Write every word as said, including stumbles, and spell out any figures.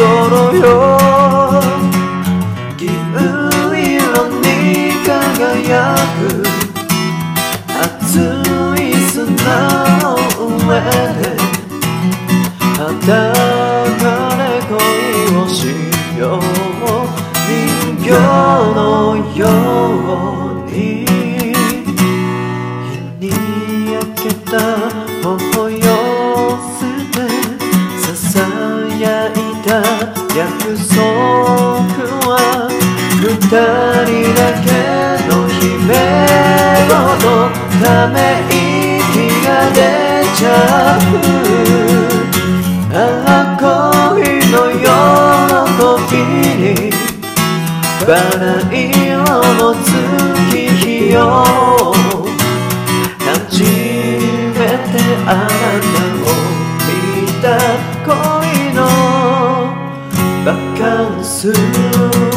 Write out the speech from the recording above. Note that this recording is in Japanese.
ろよ銀色に輝く熱い砂の上で裸で恋をしよう人形のように日に焼けた頬寄せてささやいた約束は二人だけの夢ごとため息が出ちゃうああ恋の喜びにバラ色の月日を初めてあなたを見た恋のバカンス